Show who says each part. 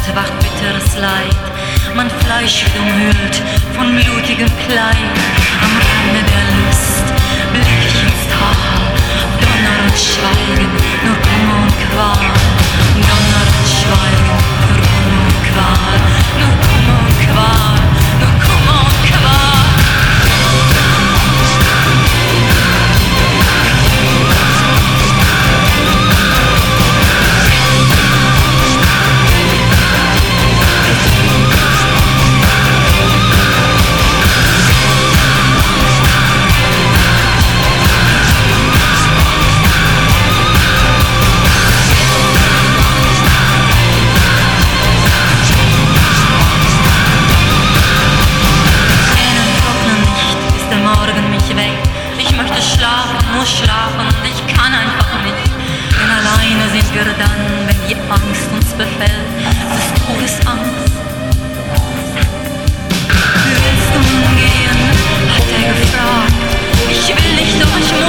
Speaker 1: Nacht wacht bitteres Leid, mein Fleisch wird umhüllt von blutigem Kleid. Am Rande der Lust blick ich ins Tal, Donner und Schweigen, nur Kummer und Qual. Donner und Schweigen, nur Kummer und Qual, nur Kummer und Qual, nur Kummer und Qual. Nur schlafen und ich kann einfach nicht. Denn alleine sind wir dann, wenn die Angst uns befällt, des Todesangst. Willst du gehen? Hat er gefragt. Ich will nicht, doch ich